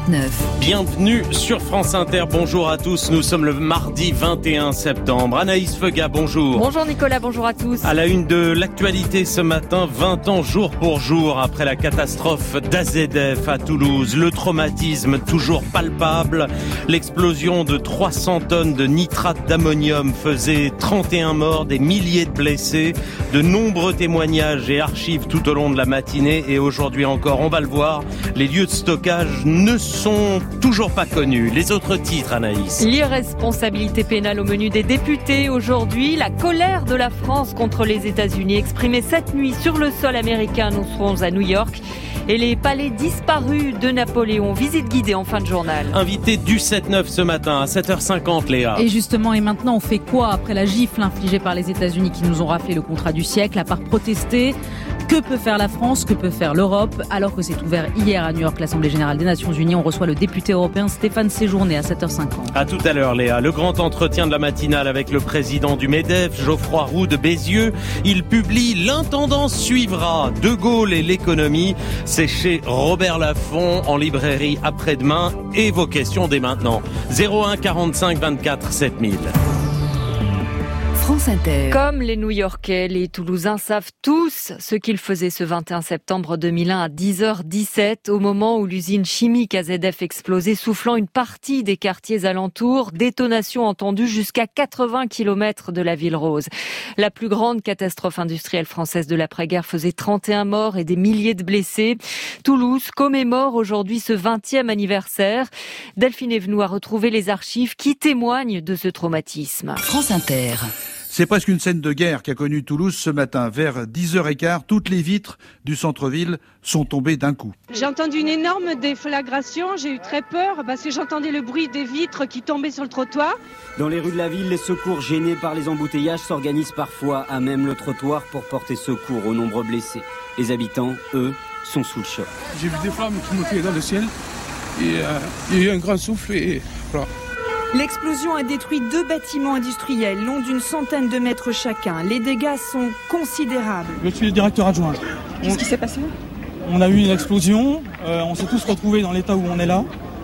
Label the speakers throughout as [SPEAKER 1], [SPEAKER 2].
[SPEAKER 1] 17h49.
[SPEAKER 2] Bienvenue sur France Inter, bonjour à tous, nous sommes le mardi 21 septembre. Anaïs Feuga, bonjour.
[SPEAKER 3] Bonjour Nicolas, bonjour à tous.
[SPEAKER 2] À la une de l'actualité ce matin, 20 ans jour pour jour après la catastrophe d'AZF à Toulouse. Le traumatisme toujours palpable. L'explosion de 300 tonnes de nitrate d'ammonium faisait 31 morts, des milliers de blessés. De nombreux témoignages et archives tout au long de la matinée. Et aujourd'hui encore, on va le voir, les lieux de stockage ne sont toujours pas connus. Les autres titres, Anaïs.
[SPEAKER 3] L'irresponsabilité pénale au menu des députés. Aujourd'hui, la colère de la France contre les États-Unis exprimée cette nuit sur le sol américain. Nous serons à New York. Et les palais disparus de Napoléon. Visite guidée en fin de journal.
[SPEAKER 2] Invité du 7-9 ce matin à 7h50, Léa.
[SPEAKER 4] Et justement, et maintenant, on fait quoi après la gifle infligée par les États-Unis qui nous ont raflé le contrat du siècle, à part protester? Que peut faire la France? Que peut faire l'Europe? Alors que s'est ouvert hier à New York l'Assemblée Générale des Nations Unies, on reçoit le député européen Stéphane Séjourné à 7h50.
[SPEAKER 2] À tout à l'heure, Léa. Le grand entretien de la matinale avec le président du MEDEF, Geoffroy Roux de Bézieux. Il publie L'intendance suivra. De Gaulle et l'économie. C'est chez Robert Laffont en librairie après-demain. Et vos questions dès maintenant. 01 45 24 7000.
[SPEAKER 1] France Inter.
[SPEAKER 3] Comme les New-Yorkais, les Toulousains savent tous ce qu'ils faisaient ce 21 septembre 2001 à 10h17, au moment où l'usine chimique AZF explosait, soufflant une partie des quartiers alentours. Détonation entendue jusqu'à 80 km de la ville rose. La plus grande catastrophe industrielle française de l'après-guerre faisait 31 morts et des milliers de blessés. Toulouse commémore aujourd'hui ce 20e anniversaire. Delphine Evenou a retrouvé les archives qui témoignent de ce traumatisme.
[SPEAKER 1] France Inter.
[SPEAKER 5] C'est presque une scène de guerre qu'a connue Toulouse ce matin. Vers 10h15, toutes les vitres du centre-ville sont tombées d'un coup.
[SPEAKER 6] J'ai entendu une énorme déflagration, j'ai eu très peur parce que j'entendais le bruit des vitres qui tombaient sur le trottoir.
[SPEAKER 7] Dans les rues de la ville, les secours gênés par les embouteillages s'organisent parfois à même le trottoir pour porter secours aux nombreux blessés. Les habitants, eux, sont sous le choc.
[SPEAKER 8] J'ai vu des flammes qui montaient dans le ciel et il y a eu un grand souffle et voilà.
[SPEAKER 9] L'explosion a détruit 2 bâtiments industriels, longs d'une centaine de mètres chacun. Les dégâts sont considérables.
[SPEAKER 10] Je suis le directeur adjoint.
[SPEAKER 9] Qu'est-ce qui s'est passé ?
[SPEAKER 10] On a eu une explosion, on s'est tous retrouvés dans l'état où on est là.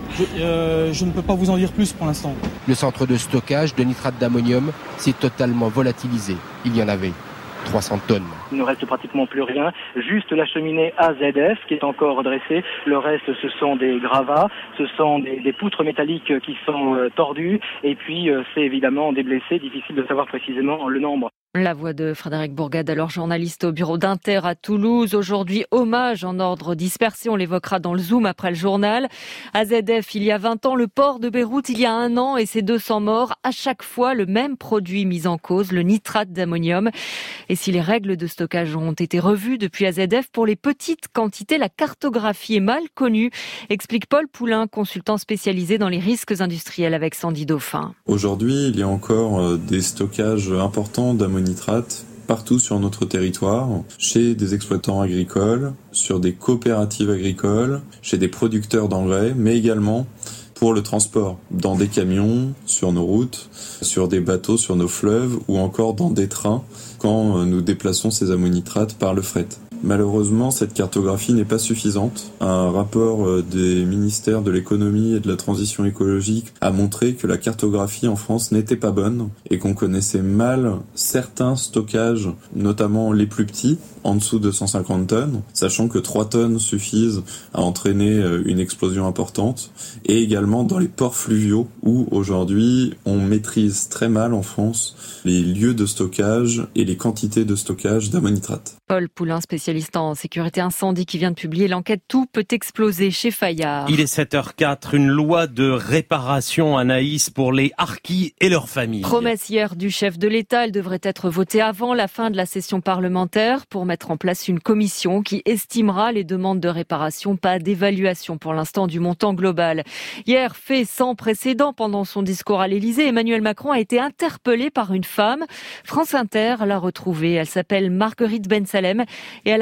[SPEAKER 10] Je ne peux pas vous en dire plus pour l'instant.
[SPEAKER 11] Le centre de stockage de nitrate d'ammonium s'est totalement volatilisé. Il y en avait 300 tonnes.
[SPEAKER 12] Il ne reste pratiquement plus rien, juste la cheminée AZF qui est encore redressée. Le reste, ce sont des gravats, ce sont des poutres métalliques qui sont tordues et puis c'est évidemment des blessés, difficile de savoir précisément le nombre.
[SPEAKER 3] La voix de Frédéric Bourgade, alors journaliste au bureau d'Inter à Toulouse. Aujourd'hui, hommage en ordre dispersé, on l'évoquera dans le Zoom après le journal. AZF, il y a 20 ans, le port de Beyrouth, il y a 1 an, et ses 200 morts. À chaque fois, le même produit mis en cause, le nitrate d'ammonium. Et si les règles de stockage ont été revues depuis AZF, pour les petites quantités, la cartographie est mal connue, explique Paul Poulain, consultant spécialisé dans les risques industriels avec Sandy Dauphin.
[SPEAKER 13] Aujourd'hui, il y a encore des stockages importants d'ammonium nitrate partout sur notre territoire, chez des exploitants agricoles, sur des coopératives agricoles, chez des producteurs d'engrais, mais également pour le transport, dans des camions, sur nos routes, sur des bateaux, sur nos fleuves, ou encore dans des trains, quand nous déplaçons ces ammonitrates par le fret. Malheureusement, cette cartographie n'est pas suffisante. Un rapport des ministères de l'économie et de la transition écologique a montré que la cartographie en France n'était pas bonne et qu'on connaissait mal certains stockages, notamment les plus petits, en dessous de 150 tonnes, sachant que 3 tonnes suffisent à entraîner une explosion importante, et également dans les ports fluviaux où aujourd'hui on maîtrise très mal en France les lieux de stockage et les quantités de stockage d'ammonitrate.
[SPEAKER 3] Paul Poulain, spécialiste en sécurité incendie, qui vient de publier l'enquête « Tout peut exploser » chez Fayard.
[SPEAKER 2] Il est 7h04, une loi de réparation, Anaïs, pour les harkis et leurs familles.
[SPEAKER 3] Promesse hier du chef de l'État, elle devrait être votée avant la fin de la session parlementaire pour mettre en place une commission qui estimera les demandes de réparation, pas d'évaluation pour l'instant du montant global. Hier, fait sans précédent, pendant son discours à l'Élysée, Emmanuel Macron a été interpellé par une femme. France Inter l'a retrouvée, elle s'appelle Marguerite Ben Salem et elle a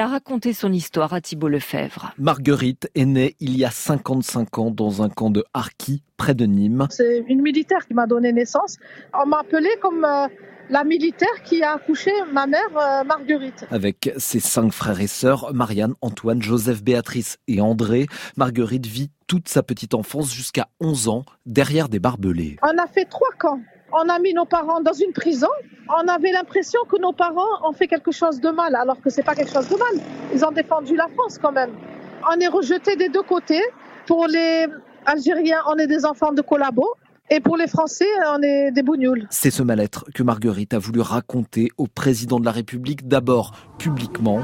[SPEAKER 3] a raconté son histoire à Thibault Lefebvre.
[SPEAKER 1] Marguerite est née il y a 55 ans dans un camp de Harki, près de Nîmes.
[SPEAKER 14] C'est une militaire qui m'a donné naissance. On m'a appelée comme la militaire qui a accouché ma mère, Marguerite.
[SPEAKER 1] Avec ses 5 frères et sœurs, Marianne, Antoine, Joseph, Béatrice et André, Marguerite vit toute sa petite enfance jusqu'à 11 ans derrière des barbelés.
[SPEAKER 14] On a fait 3 camps. On a mis nos parents dans une prison. On avait l'impression que nos parents ont fait quelque chose de mal, alors que c'est pas quelque chose de mal. Ils ont défendu la France quand même. On est rejetés des 2 côtés. Pour les Algériens, on est des enfants de collabos. Et pour les Français, on est des bougnoules.
[SPEAKER 1] C'est ce mal-être que Marguerite a voulu raconter au président de la République, d'abord publiquement,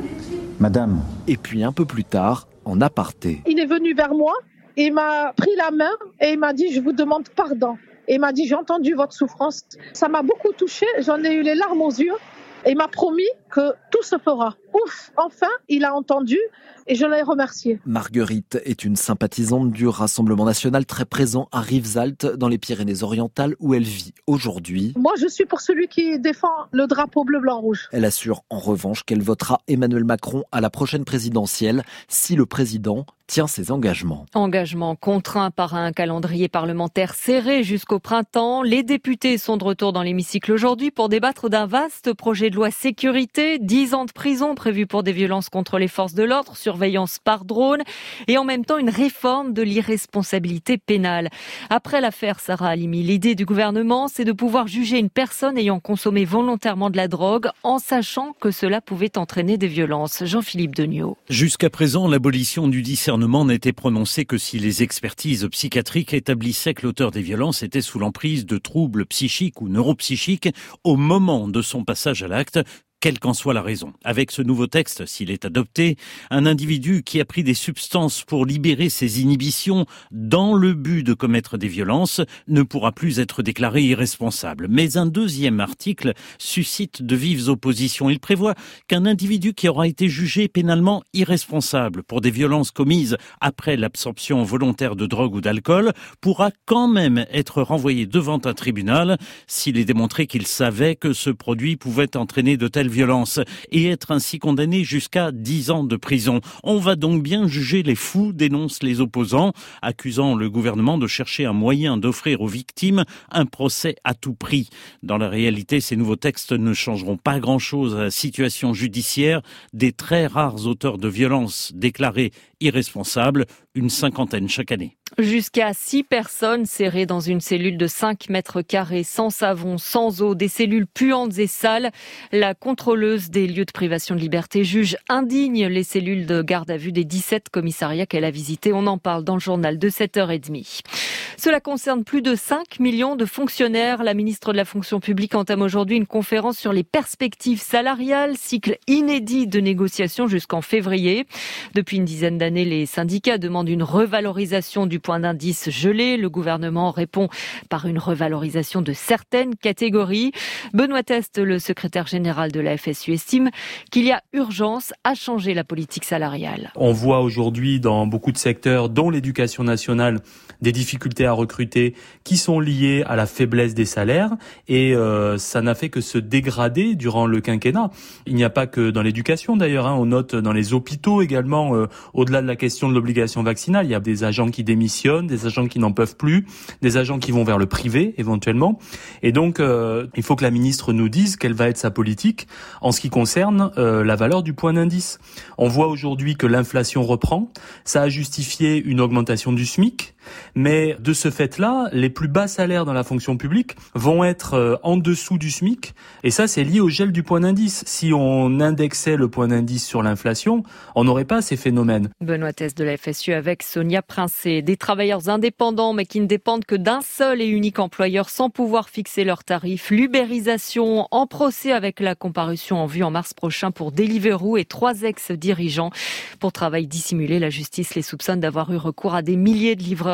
[SPEAKER 15] Madame,
[SPEAKER 1] et puis un peu plus tard, en aparté.
[SPEAKER 14] Il est venu vers moi, et il m'a pris la main et il m'a dit « Je vous demande pardon ». Et il m'a dit « J'ai entendu votre souffrance ». Ça m'a beaucoup touchée, j'en ai eu les larmes aux yeux. Et il m'a promis que tout se fera. Ouf, enfin, il a entendu et je l'ai remercié.
[SPEAKER 1] Marguerite est une sympathisante du Rassemblement national très présent à Rivesaltes, dans les Pyrénées-Orientales, où elle vit aujourd'hui.
[SPEAKER 14] Moi, je suis pour celui qui défend le drapeau bleu-blanc-rouge.
[SPEAKER 1] Elle assure en revanche qu'elle votera Emmanuel Macron à la prochaine présidentielle si le président tient ses engagements.
[SPEAKER 3] Engagements contraints par un calendrier parlementaire serré jusqu'au printemps. Les députés sont de retour dans l'hémicycle aujourd'hui pour débattre d'un vaste projet de loi sécurité, 10 ans de prison prévus pour des violences contre les forces de l'ordre, surveillance par drone et en même temps une réforme de l'irresponsabilité pénale. Après l'affaire Sarah Halimi, l'idée du gouvernement, c'est de pouvoir juger une personne ayant consommé volontairement de la drogue en sachant que cela pouvait entraîner des violences. Jean-Philippe Degnaud.
[SPEAKER 16] Jusqu'à présent, l'abolition du discernement n'était prononcée que si les expertises psychiatriques établissaient que l'auteur des violences était sous l'emprise de troubles psychiques ou neuropsychiques au moment de son passage à l'acte, quelle qu'en soit la raison. Avec ce nouveau texte, s'il est adopté, un individu qui a pris des substances pour libérer ses inhibitions dans le but de commettre des violences ne pourra plus être déclaré irresponsable. Mais un deuxième article suscite de vives oppositions. Il prévoit qu'un individu qui aura été jugé pénalement irresponsable pour des violences commises après l'absorption volontaire de drogue ou d'alcool pourra quand même être renvoyé devant un tribunal s'il est démontré qu'il savait que ce produit pouvait entraîner de telles violence et être ainsi condamné jusqu'à 10 ans de prison. On va donc bien juger les fous, dénoncent les opposants, accusant le gouvernement de chercher un moyen d'offrir aux victimes un procès à tout prix. Dans la réalité, ces nouveaux textes ne changeront pas grand-chose à la situation judiciaire des très rares auteurs de violences déclarés irresponsables, une 50aine chaque année.
[SPEAKER 3] Jusqu'à 6 personnes serrées dans une cellule de 5 mètres carrés, sans savon, sans eau, des cellules puantes et sales. La contrôleuse des lieux de privation de liberté juge indigne les cellules de garde à vue des 17 commissariats qu'elle a visités. On en parle dans le journal de 7h30. Cela concerne plus de 5 millions de fonctionnaires. La ministre de la fonction publique entame aujourd'hui une conférence sur les perspectives salariales, cycle inédit de négociations jusqu'en février. Depuis une dizaine d'années, les syndicats demandent une revalorisation du point d'indice gelé. Le gouvernement répond par une revalorisation de certaines catégories. Benoît Test, le secrétaire général de la FSU, estime qu'il y a urgence à changer la politique salariale.
[SPEAKER 17] On voit aujourd'hui dans beaucoup de secteurs, dont l'éducation nationale, des difficultés à recruter qui sont liées à la faiblesse des salaires et ça n'a fait que se dégrader durant le quinquennat. Il n'y a pas que dans l'éducation d'ailleurs, on note dans les hôpitaux également, au-delà de la question de l'obligation vaccinale, il y a des agents qui démissionnent, des agents qui n'en peuvent plus, des agents qui vont vers le privé éventuellement. Et donc il faut que la ministre nous dise quelle va être sa politique en ce qui concerne la valeur du point d'indice. On voit aujourd'hui que l'inflation reprend, ça a justifié une augmentation du SMIC, mais de ce fait-là, les plus bas salaires dans la fonction publique vont être en dessous du SMIC, et ça c'est lié au gel du point d'indice. Si on indexait le point d'indice sur l'inflation, on n'aurait pas ces phénomènes.
[SPEAKER 3] Benoît Test de la FSU avec Sonia Princé. Des travailleurs indépendants mais qui ne dépendent que d'un seul et unique employeur sans pouvoir fixer leurs tarifs. L'ubérisation en procès avec la comparution en vue en mars prochain pour Deliveroo et 3 ex-dirigeants. Pour travail dissimulé, la justice les soupçonne d'avoir eu recours à des milliers de livreurs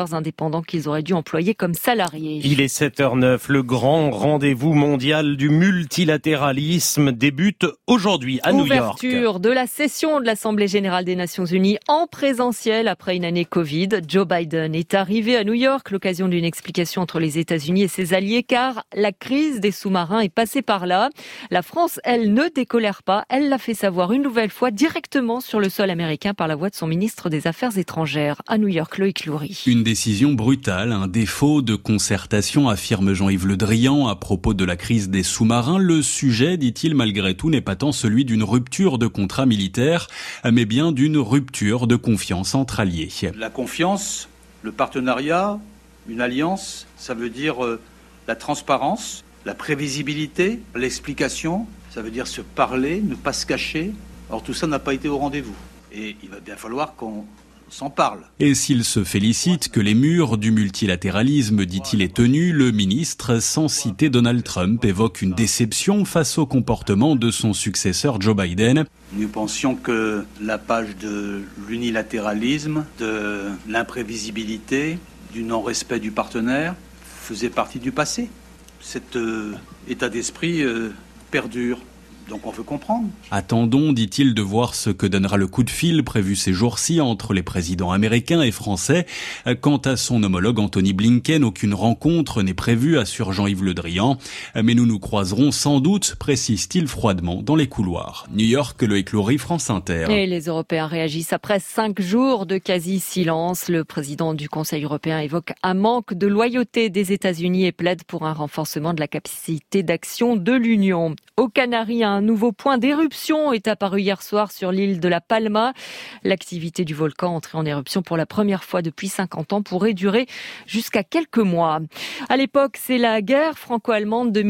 [SPEAKER 3] travailleurs indépendants qu'ils auraient dû employer comme salariés.
[SPEAKER 2] Il est 7h09. Le grand rendez-vous mondial du multilatéralisme débute aujourd'hui à New York.
[SPEAKER 3] Ouverture de la session de l'Assemblée générale des Nations unies en présentiel après une année Covid. Joe Biden est arrivé à New York, l'occasion d'une explication entre les États-Unis et ses alliés, car la crise des sous-marins est passée par là. La France, elle, ne décolère pas. Elle l'a fait savoir une nouvelle fois directement sur le sol américain par la voix de son ministre des Affaires étrangères. À New York, Loïc Loury.
[SPEAKER 18] Une décision brutale, un défaut de concertation, affirme Jean-Yves Le Drian à propos de la crise des sous-marins. Le sujet, dit-il, malgré tout, n'est pas tant celui d'une rupture de contrat militaire, mais bien d'une rupture de confiance entre alliés.
[SPEAKER 5] La confiance, le partenariat, une alliance, ça veut dire la transparence, la prévisibilité, l'explication, ça veut dire se parler, ne pas se cacher. Or tout ça n'a pas été au rendez-vous. Et il va bien falloir qu'on s'en parle.
[SPEAKER 18] Et s'il se félicite que les murs du multilatéralisme, dit-il, est tenu, le ministre, sans citer Donald Trump, évoque une déception face au comportement de son successeur Joe Biden.
[SPEAKER 5] Nous pensions que la page de l'unilatéralisme, de l'imprévisibilité, du non-respect du partenaire faisait partie du passé. Cet état d'esprit perdure. Donc on veut comprendre.
[SPEAKER 18] Attendons, dit-il, de voir ce que donnera le coup de fil prévu ces jours-ci entre les présidents américains et français. Quant à son homologue Anthony Blinken, aucune rencontre n'est prévue, assure Jean-Yves Le Drian. Mais nous nous croiserons sans doute, précise-t-il froidement, dans les couloirs. New York, Loïc Loury, France Inter.
[SPEAKER 3] Et les Européens réagissent après 5 jours de quasi-silence. Le président du Conseil européen évoque un manque de loyauté des États-Unis et plaide pour un renforcement de la capacité d'action de l'Union. Aux Canaries, un nouveau point d'éruption est apparu hier soir sur l'île de La Palma. L'activité du volcan entrée en éruption pour la première fois depuis 50 ans pourrait durer jusqu'à quelques mois. À l'époque, c'est la guerre franco-allemande de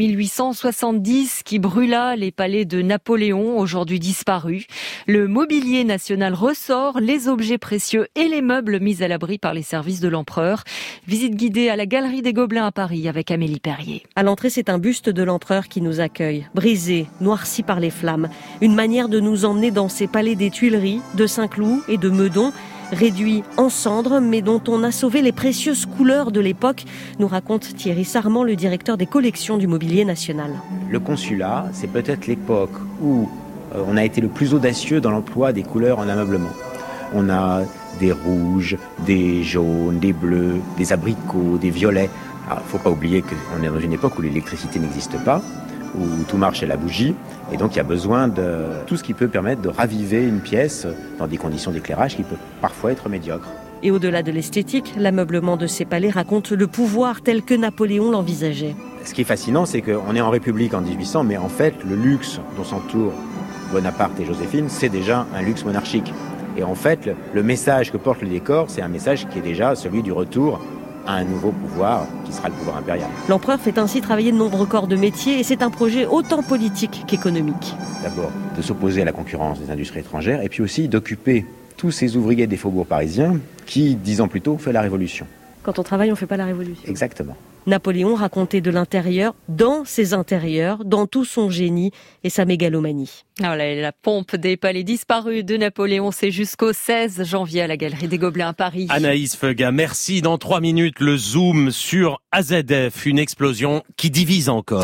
[SPEAKER 3] 1870 qui brûla les palais de Napoléon, aujourd'hui disparus. Le mobilier national ressort, les objets précieux et les meubles mis à l'abri par les services de l'empereur. Visite guidée à la Galerie des Gobelins à Paris avec Amélie Perrier.
[SPEAKER 19] À l'entrée, c'est un buste de l'empereur qui nous accueille, brisé, noirci par les flammes. Une manière de nous emmener dans ces palais des Tuileries, de Saint-Cloud et de Meudon, réduits en cendres, mais dont on a sauvé les précieuses couleurs de l'époque, nous raconte Thierry Sarment, le directeur des collections du mobilier national.
[SPEAKER 20] Le consulat, c'est peut-être l'époque où on a été le plus audacieux dans l'emploi des couleurs en ameublement. On a des rouges, des jaunes, des bleus, des abricots, des violets. Alors, il ne faut pas oublier qu'on est dans une époque où l'électricité n'existe pas, où tout marche à la bougie, et donc il y a besoin de tout ce qui peut permettre de raviver une pièce dans des conditions d'éclairage qui peuvent parfois être médiocres.
[SPEAKER 19] Et au-delà de l'esthétique, l'ameublement de ces palais raconte le pouvoir tel que Napoléon l'envisageait.
[SPEAKER 20] Ce qui est fascinant, c'est qu'on est en République en 1800, mais en fait, le luxe dont s'entourent Bonaparte et Joséphine, c'est déjà un luxe monarchique. Et en fait, le message que porte le décor, c'est un message qui est déjà celui du retour à un nouveau pouvoir qui sera le pouvoir impérial.
[SPEAKER 19] L'empereur fait ainsi travailler de nombreux corps de métier et c'est un projet autant politique qu'économique.
[SPEAKER 20] D'abord, de s'opposer à la concurrence des industries étrangères et puis aussi d'occuper tous ces ouvriers des faubourgs parisiens qui, 10 ans plus tôt, ont fait la Révolution.
[SPEAKER 19] Quand on travaille, on ne fait pas la Révolution.
[SPEAKER 20] Exactement.
[SPEAKER 19] Napoléon racontait de l'intérieur, dans ses intérieurs, dans tout son génie et sa mégalomanie.
[SPEAKER 3] Voilà, la pompe des palais disparus de Napoléon, c'est jusqu'au 16 janvier à la Galerie des Gobelins à Paris.
[SPEAKER 2] Anaïs Feuga, merci. Dans 3 minutes, le zoom sur AZF, une explosion qui divise encore.